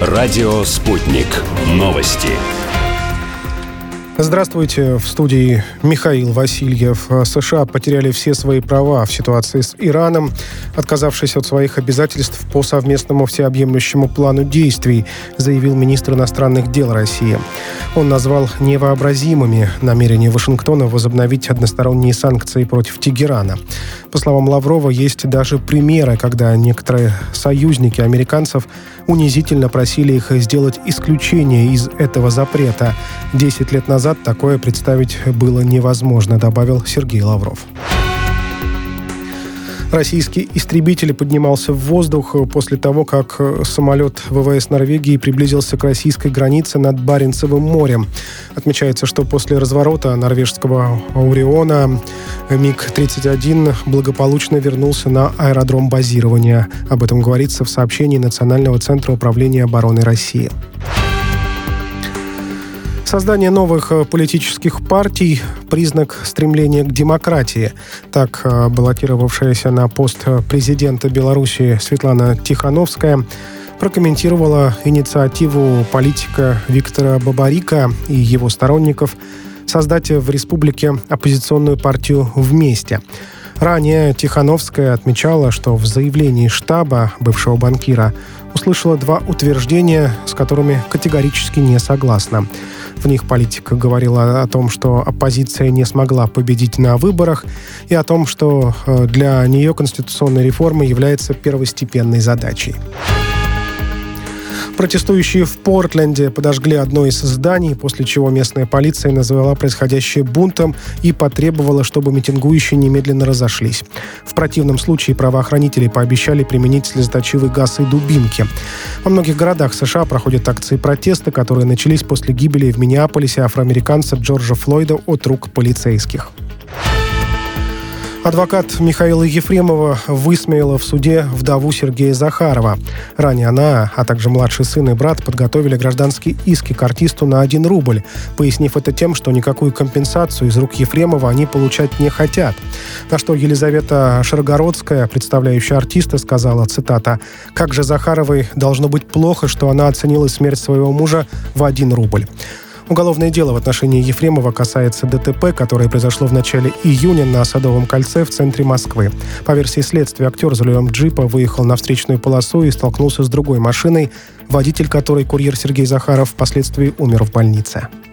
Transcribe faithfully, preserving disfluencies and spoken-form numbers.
Радио «Спутник». Новости. Здравствуйте, в студии Михаил Васильев. США потеряли все свои права в ситуации с Ираном, отказавшись от своих обязательств по совместному всеобъемлющему плану действий, заявил министр иностранных дел России. Он назвал невообразимыми намерения Вашингтона возобновить односторонние санкции против Тегерана. По словам Лаврова, есть даже примеры, когда некоторые союзники американцев унизительно просили их сделать исключение из этого запрета. Десять лет назад такое представить было невозможно, добавил Сергей Лавров. Российский истребитель поднимался в воздух после того, как самолет ВВС Норвегии приблизился к российской границе над Баренцевым морем. Отмечается, что после разворота норвежского Ориона миг тридцать один благополучно вернулся на аэродром базирования. Об этом говорится в сообщении Национального центра управления обороны России. Создание новых политических партий – признак стремления к демократии. Так баллотировавшаяся на пост президента Беларуси Светлана Тихановская прокомментировала инициативу политика Виктора Бабарика и его сторонников создать в республике оппозиционную партию «Вместе». Ранее Тихановская отмечала, что в заявлении штаба бывшего банкира услышала два утверждения, с которыми категорически не согласна. В них политик говорила о том, что оппозиция не смогла победить на выборах, и о том, что для нее конституционная реформа является первостепенной задачей. Протестующие в Портленде подожгли одно из зданий, после чего местная полиция назвала происходящее бунтом и потребовала, чтобы митингующие немедленно разошлись. В противном случае правоохранители пообещали применить слезоточивый газ и дубинки. Во многих городах США проходят акции протеста, которые начались после гибели в Миннеаполисе афроамериканца Джорджа Флойда от рук полицейских. Адвокат Михаила Ефремова высмеяла в суде вдову Сергея Захарова. Ранее она, а также младший сын и брат подготовили гражданские иски к артисту на один рубль, пояснив это тем, что никакую компенсацию из рук Ефремова они получать не хотят. На что Елизавета Шаргородская, представляющая артиста, сказала, цитата, «Как же Захаровой должно быть плохо, что она оценила смерть своего мужа в один рубль». Уголовное дело в отношении Ефремова касается ДТП, которое произошло в начале июня на Садовом кольце в центре Москвы. По версии следствия, актер за рулем джипа выехал на встречную полосу и столкнулся с другой машиной, водитель которой, курьер Сергей Захаров, впоследствии умер в больнице.